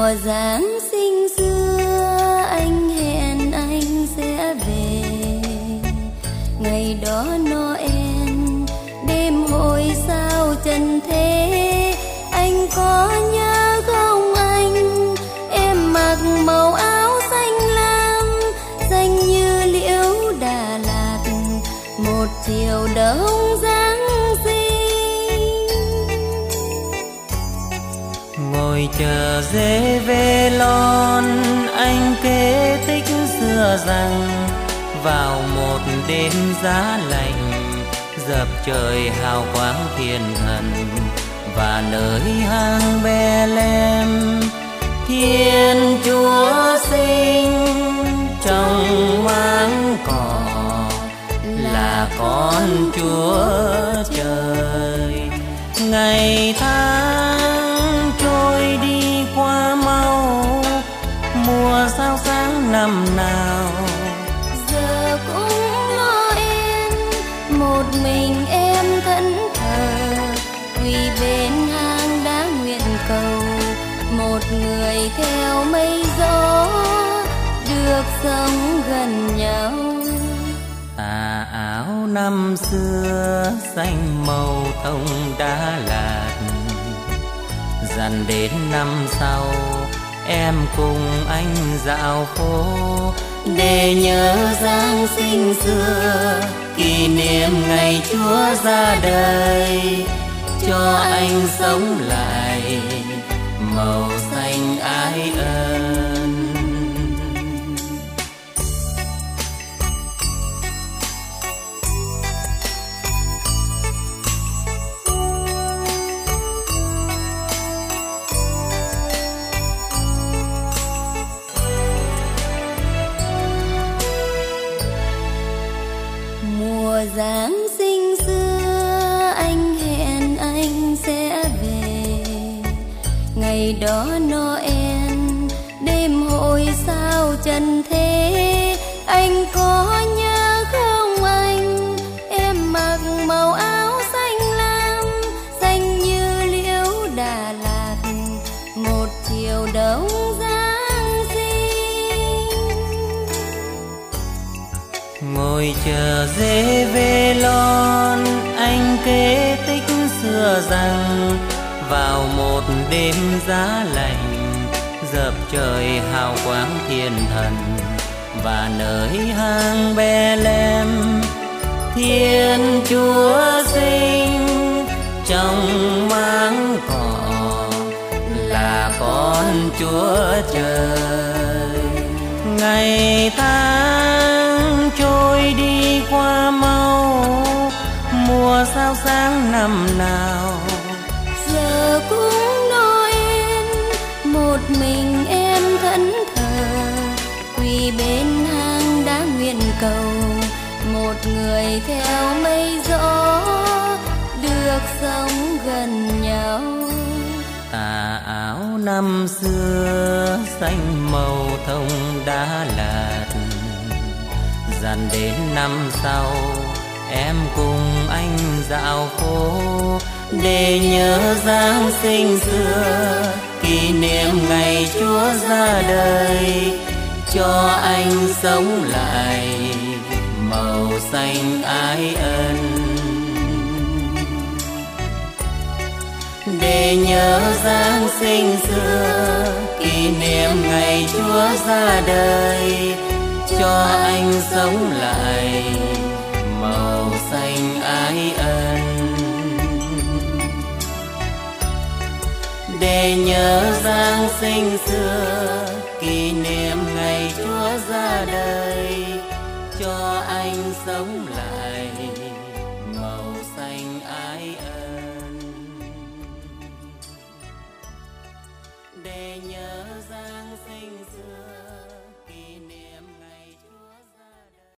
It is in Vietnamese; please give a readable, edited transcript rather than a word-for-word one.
Mùa Giáng sinh xưa anh hẹn anh sẽ về, ngày đó Noel đêm hội sao trần thế. Anh có nhớ không anh, em mặc màu áo xanh lam, xanh như liễu Đà Lạt, một chiều đông Giáng sinh. Ngồi chờ dê về lon, anh kể tích xưa rằng vào một đêm giá lạnh, dập trời hào quang thiên thần, và nơi hang Bethlehem Thiên Chúa sinh trong máng cỏ, là con Chúa trời. Ngày tháng trôi đi qua mau, mùa sao sáng năm nào. Giờ cũng Noel, một mình em thẫn thờ, quỳ bên hang đá nguyện cầu, một người theo mây gió được sống gần nhau. Tà áo năm xưa xanh màu thông Đà Lạt, dần đến năm sau em cùng anh dạo phố, để nhớ Giáng sinh xưa, kỷ niệm ngày Chúa ra đời, cho anh sống lại màu xanh ái ân. Mùa Giáng sinh xưa anh hẹn anh sẽ về, ngày đó Noel đêm hội sao trần thế. Anh có nhớ không anh, em mặc màu áo xanh lam, xanh như liễu Đà Lạt, một chiều đông Giáng sinh. Ngồi chờ dê về lon, anh kể tích xưa rằng vào một đêm giá lạnh, dập trời hào quang thiên thần, và nơi hang Bethlehem Thiên Chúa sinh trong máng cỏ, là con Chúa trời. Ngày tháng trôi đi qua mau, mùa sao sáng năm nào. Giờ cũng Noel, một mình em thẫn thờ, quỳ bên hang đá nguyện cầu, một người theo mây gió được sống gần nhau. Tà áo năm xưa xanh màu thông Đà Lạt, dần đến năm sau em cùng anh dạo phố, để nhớ Giáng sinh xưa, kỷ niệm ngày Chúa ra đời, cho anh sống lại màu xanh ái ân. Để nhớ Giáng sinh xưa, kỷ niệm ngày Chúa ra đời, cho anh sống lại màu xanh ái ân. Để nhớ Giáng sinh xưa, kỷ niệm ngày Chúa ra đời, cho anh sống lại màu xanh ái ân. Để nhớ Giáng sinh xưa.